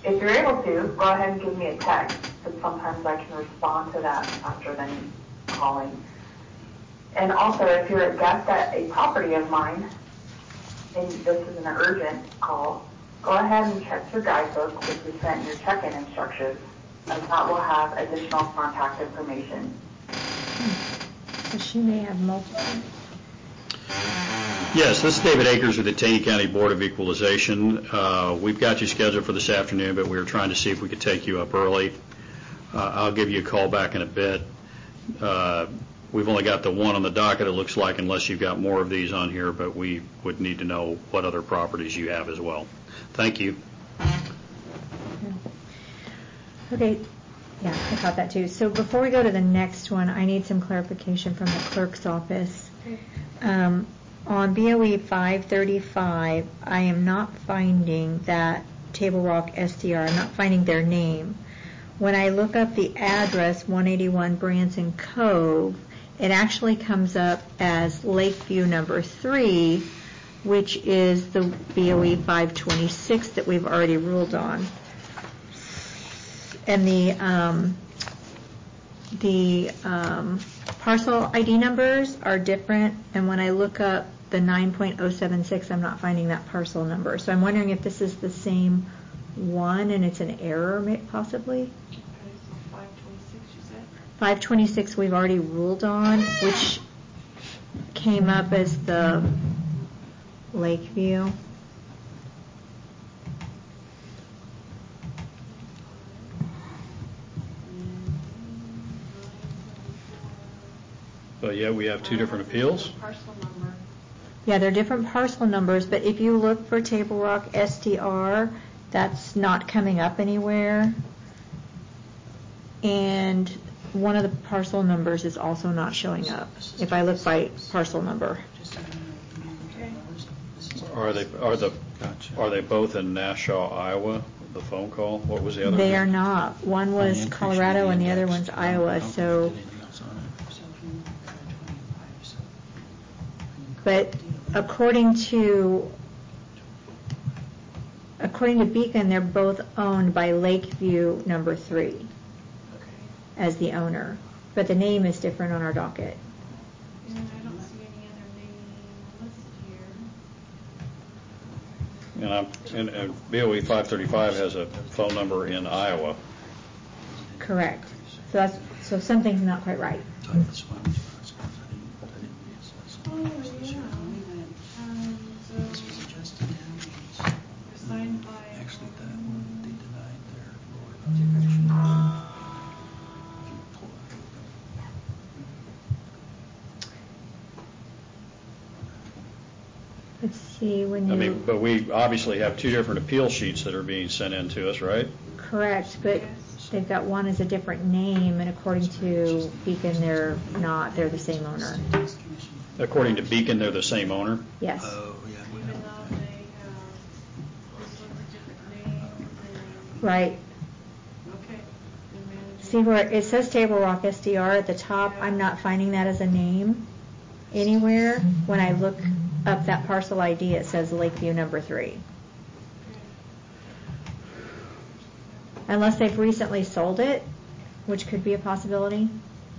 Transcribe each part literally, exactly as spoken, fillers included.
if you're able to, go ahead and give me a text, because sometimes I can respond to that after then calling. And also, if you're a guest at a property of mine, and this is an urgent call, go ahead and check your guidebook, which is sent in your check-in instructions, and that will have additional contact information. So she may have multiple. Yes, this is David Akers with the Taney County Board of Equalization. Uh, we've got you scheduled for this afternoon, but we were trying to see if we could take you up early. Uh, I'll give you a call back in a bit. Uh, we've only got the one on the docket, it looks like, unless you've got more of these on here, but we would need to know what other properties you have as well. Thank you. Okay. Yeah, I caught that too. So before we go to the next one, I need some clarification from the clerk's office. Um, on B O E five thirty-five, I am not finding that Table Rock S D R. I'm not finding their name. When I look up the address, one eighty-one Branson Cove, it actually comes up as Lakeview number three, which is the B O E five twenty-six that we've already ruled on. And the um, the um, parcel I D numbers are different, and when I look up the nine point oh seven six, I'm not finding that parcel number. So I'm wondering if this is the same one and it's an error, possibly. Okay, so five twenty-six, you said? five twenty-six we've already ruled on, which came up as the Lakeview. But yeah, we have two different appeals. Parcel number. Yeah, they're different parcel numbers, but if you look for Table Rock S D R, that's not coming up anywhere. And one of the parcel numbers is also not showing up if I look by parcel number. Okay. Are they are the are they both in Nashua, Iowa? The phone call. What was the other? They are not. One was Colorado and the other one's Iowa. So, but according to according to Beacon, they're both owned by Lakeview number three as the owner, but the name is different on our docket. And I don't see any other name listed here. And, I'm, and, and B O E five thirty-five has a phone number in Iowa. Correct. So that's so something's not quite right. Oh, yeah. Um, so they're signed by. Actually, that one, they denied their lower. Let's see when you. I mean, but we obviously have two different appeal sheets that are being sent in to us, right? Correct, but they've got one as a different name, and according to Beacon, they're not. They're the same owner. According to Beacon, they're the same owner? Yes. Oh, yeah. Even though they have, this one's a different name. And, Right. okay. The manager- See where it says Table Rock S D R at the top? I'm not finding that as a name anywhere. When I look up that parcel I D, it says Lakeview number three. Unless they've recently sold it, which could be a possibility.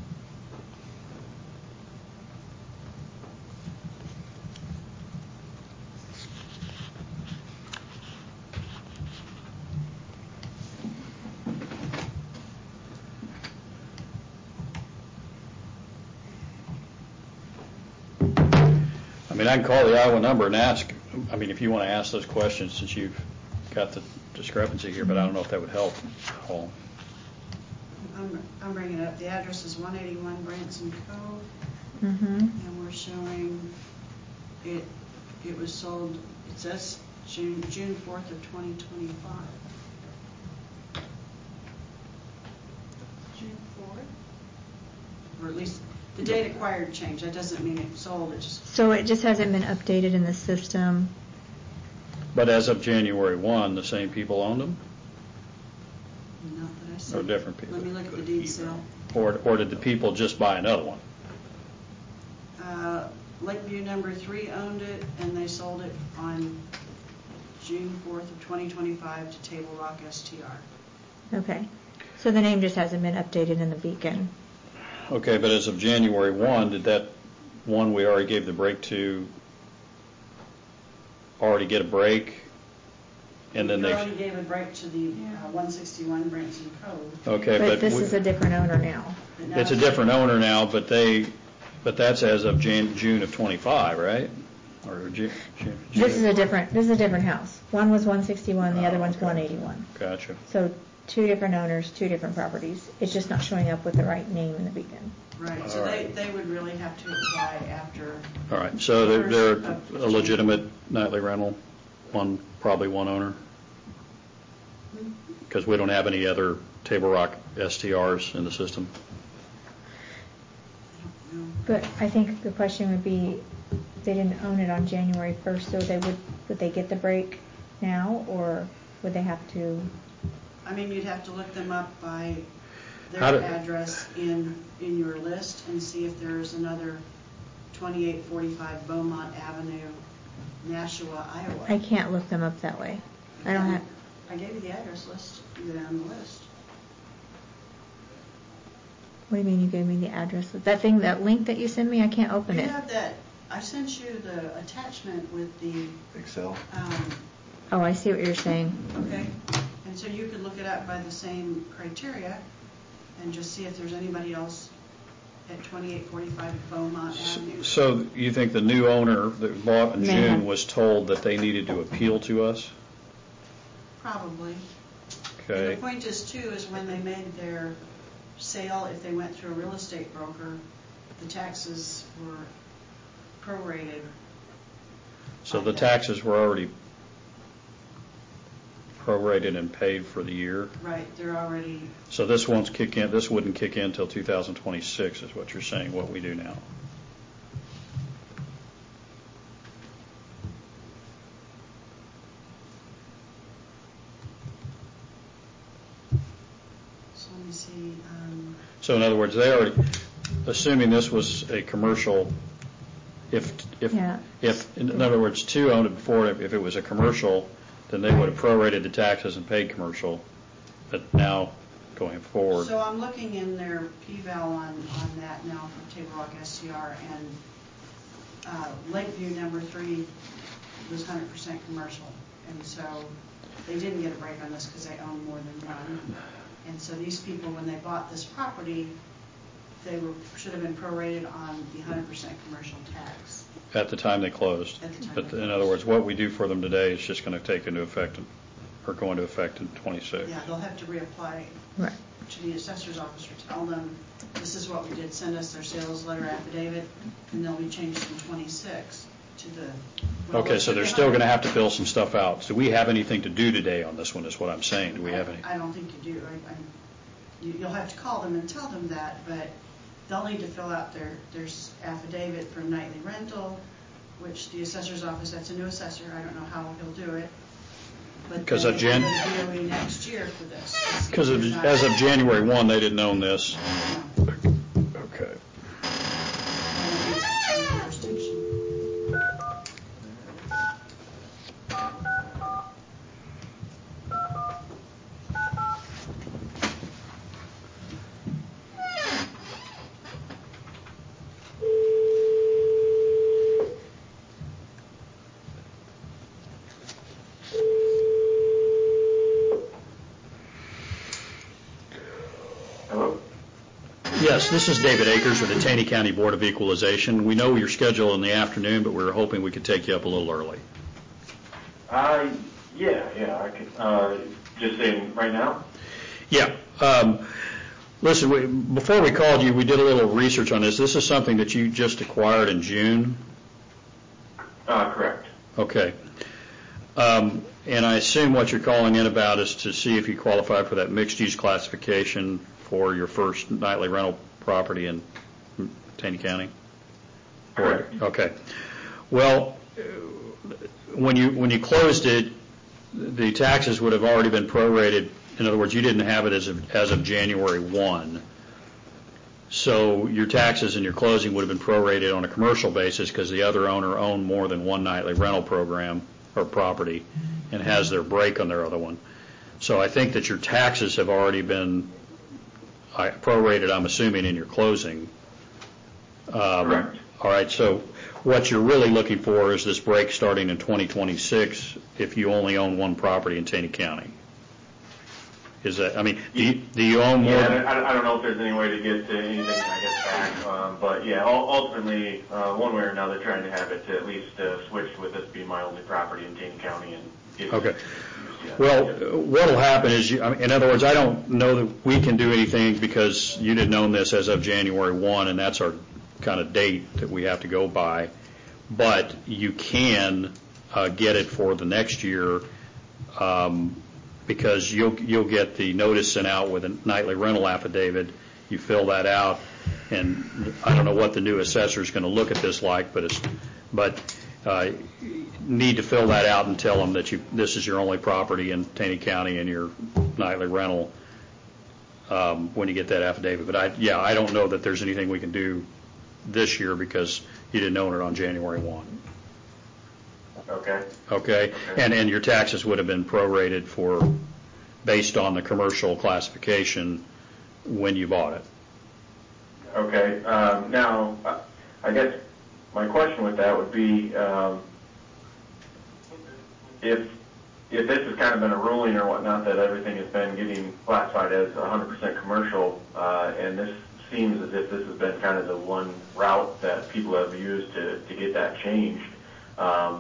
I mean, I can call the Iowa number and ask. I mean, if you want to ask those questions, since you've got the discrepancy here, but I don't know if that would help. Paul. I'm, I'm bringing it up. The address is one eighty-one Branson Cove, Mm-hmm. and we're showing it. It was sold. It says June June fourth of twenty twenty-five. June fourth? Or at least the date acquired changed. That doesn't mean it sold. It just. So it just hasn't been updated in the system. But as of January first, the same people owned them? Not that I see. Or different people? Let me look at the deed sale. Or, or did the people just buy another one? Uh, Lakeview number three owned it, and they sold it on June fourth of twenty twenty-five to Table Rock S T R. Okay. So the name just hasn't been updated in the Beacon. Okay, but as of January first, did that one we already gave the break to already get a break? And then We they, already gave a break to the uh, one sixty-one Branson Cove. okay, But but this we- is a different owner now. but now it's a different owner now, but they, but that's as of Jan, June of twenty-five, right? Or June? June- This is June? a different, this is a different house. One was one sixty-one, the other one's one eighty-one. Gotcha. So two different owners, two different properties. It's just not showing up with the right name in the Beacon. Right, so All they, right. they would really have to apply after. All right, so they're, they're First of a legitimate nightly rental, one, probably one owner? Because we don't have any other Table Rock S T Rs in the system. I don't know. But I think the question would be, they didn't own it on January first, so they would, would they get the break now, or would they have to? I mean, you'd have to look them up by How their do- address in, in your list and see if there's another twenty-eight forty-five Beaumont Avenue, Nashua, Iowa. I can't look them up that way. I don't have, I gave you the address list, they're on the list. what do you mean you gave me the address? That thing, that link that you sent me, I can't open You it. have that, I sent you the attachment with the, Excel? um, Oh, I see what you're saying. okay, and so you could look it up by the same criteria and just see if there's anybody else at twenty-eight forty-five Beaumont Avenue. So you think the new owner that bought in May have- June was told that they needed to appeal to us? Probably. And Okay. the point is too, is when they made their sale, if they went through a real estate broker, the taxes were prorated. So the taxes were already prorated and paid for the year? Right, they're already, So this won't kick in, this wouldn't kick in until two thousand twenty-six is what you're saying, what we do now? so let me see, um, So in other words, they already, assuming this was a commercial, if, if, Yeah. if, in other words, two owned it before, if it was a commercial, then they would have prorated the taxes and paid commercial. But now, going forward, so I'm looking in their P-val on, on that now for Table Rock S T R, and uh, Lakeview number three was one hundred percent commercial. And so they didn't get a break on this because they own more than one. And so these people, when they bought this property, they were, should have been prorated on the one hundred percent commercial tax. at the time they closed. At the time But they in other closed. words, what we do for them today is just going to take into effect, or go into effect in twenty-six. Yeah, they'll have to reapply Right. to the assessor's office or tell them, this is what we did, send us their sales letter affidavit, and they'll be changed in twenty-six to the. well, Okay, let's so put they're the still going to hundred- have to fill some stuff out. Do we have anything to do today on this one, is what I'm saying? Do we have any? I I don't think you do. I, I, you, you'll have to call them and tell them that, but they'll need to fill out their, their s- affidavit for nightly rental, which the assessor's office, that's a new assessor, I don't know how he'll do it. But Because then of they Jan- go to B O E next year for this. Because They're not- as of January first, they didn't own this. No. Okay. I don't think it's in jurisdiction. Hello? Yes, this is David Akers with the Taney County Board of Equalization. We know you're scheduled in the afternoon, but we were hoping we could take you up a little early. Uh, yeah, yeah, I could, uh, just saying right now? Yeah. Um, listen, we, before we called you, we did a little research on this. This is something that you just acquired in June? Uh, correct. Okay. Um, and I assume what you're calling in about is to see if you qualify for that mixed-use classification for your first nightly rental property in Taney County? Correct. Okay. Well, uh, when you when you closed it, the taxes would have already been prorated. In other words, you didn't have it as of, as of January first. So your taxes and your closing would have been prorated on a commercial basis because the other owner owned more than one nightly rental program or property and has their break on their other one. So I think that your taxes have already been I- prorated, I'm assuming, in your closing. Um, Correct. All right, so what you're really looking for is this break starting in twenty twenty-six if you only own one property in Taney County. Is that, I mean, do you, do you own more? Yeah, than- I, I don't know if there's any way to get to anything, I guess, back, um, but yeah, ul- ultimately, uh, one way or another, trying to have it to at least uh, switch with this being my only property in Taney County and get Okay. it used, yeah. Well, Yeah. what'll happen is, you, I mean, in other words, I don't know that we can do anything because you didn't own this as of January first, and that's our kind of date that we have to go by. But you can uh, get it for the next year um, because you'll you'll get the notice sent out with a nightly rental affidavit. You fill that out, and I don't know what the new assessor is going to look at this like, but it's but. Uh, need to fill that out and tell them that you this is your only property in Taney County and your nightly rental um, when you get that affidavit. But I, yeah, I don't know that there's anything we can do this year because you didn't own it on January first. Okay. Okay, and and your taxes would have been prorated for based on the commercial classification when you bought it. Okay. Um, now, uh, I guess my question with that would be, um, if if this has kind of been a ruling or whatnot that everything has been getting classified as one hundred percent commercial, uh, and this seems as if this has been kind of the one route that people have used to, to get that changed, um,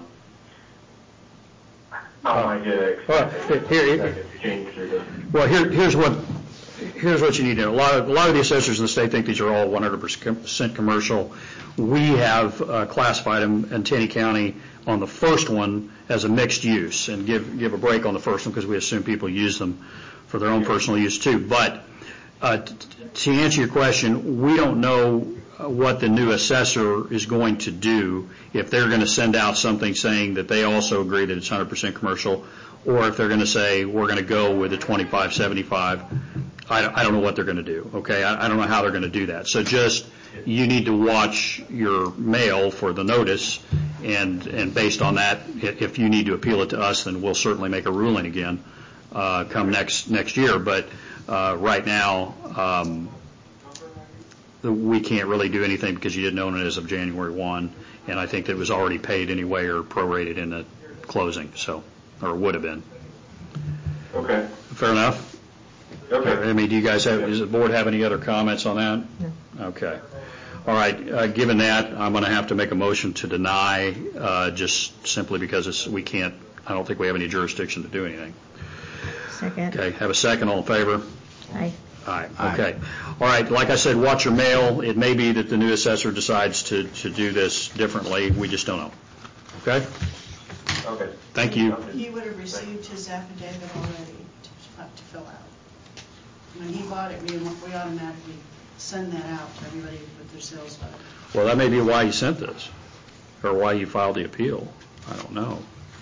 how am I to expect Well, that here- that gets changed through the... Well, here, here's what here's what you need to know. A lot of a lot of the assessors in the state think these are all one hundred percent commercial. We have uh, classified them in Taney County on the first one as a mixed use and give give a break on the first one because we assume people use them for their own personal use too. But uh, t- to answer your question, we don't know what the new assessor is going to do, if they're going to send out something saying that they also agree that it's one hundred percent commercial, or if they're going to say we're going to go with the twenty-five seventy-five. I don't, I don't know what they're going to do, okay? I, I don't know how they're going to do that. So just, you need to watch your mail for the notice, and, and based on that, if, if you need to appeal it to us, then we'll certainly make a ruling again uh, come next next year. But uh, right now, um, the, we can't really do anything because you didn't own it as of January first, and I think that it was already paid anyway or prorated in the closing, so, or would have been. Okay. Fair enough? Okay. I mean, do you guys have, does the board have any other comments on that? No. Okay. All right, uh, given that, I'm going to have to make a motion to deny, uh, just simply because it's, we can't, I don't think we have any jurisdiction to do anything. Second. Okay, have a second, all in favor? Aye. Aye, Aye. okay. All right, like I said, watch your mail. It may be that the new assessor decides to, to do this differently. We just don't know. Okay? Okay. Thank you. He would have received his affidavit already to, to fill out. When he bought it, we, we automatically send that out to everybody with their sales letter. Well, that may be why you sent this, or why you filed the appeal. I don't know.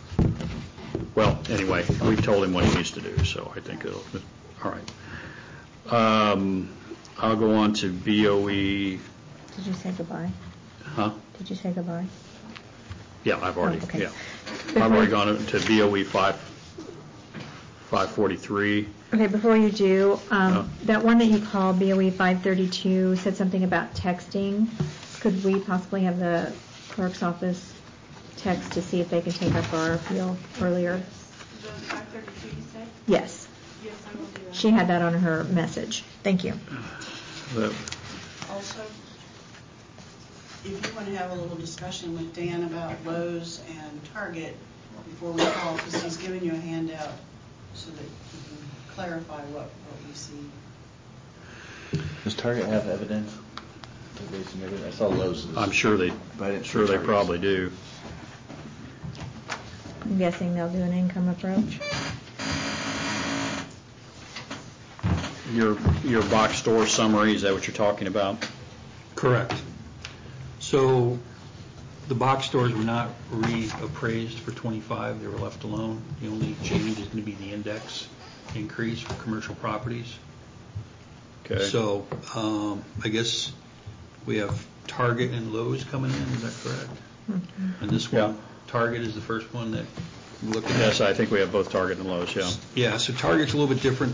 Well, anyway, we've told him what he needs to do, so I think it'll, all right. Um, I'll go on to B O E, Did you say goodbye? huh? Did you say goodbye? Yeah, I've already, Oh, okay. yeah. I've already gone to B O E five, five forty-three. Okay, before you do, um, Oh. that one that you called B O E five thirty-two said something about texting. Could we possibly have the clerk's office text to see if they can take up our appeal earlier? The five thirty-two you said? Yes. Yes, I will do that. She had that on her message. Thank you. The- Also, if you want to have a little discussion with Dan about Lowe's and Target before we call, because he's given you a handout so that you can clarify what, what we see. Does Target have evidence that they submitted? I saw Lowe's. I'm sure they, But I didn't see sure they Target's. probably do. I'm guessing they'll do an income approach. Your, your box store summary, is that what you're talking about? Correct. So the box stores were not reappraised for twenty-five, they were left alone. The only change is going to be the index increase for commercial properties. Okay. So um, I guess we have Target and Lowe's coming in, is that correct? Mhm. And this Yeah. one, Target is the first one that looking at. Yes, I think we have both Target and Lowe's, yeah. Yeah, so Target's a little bit different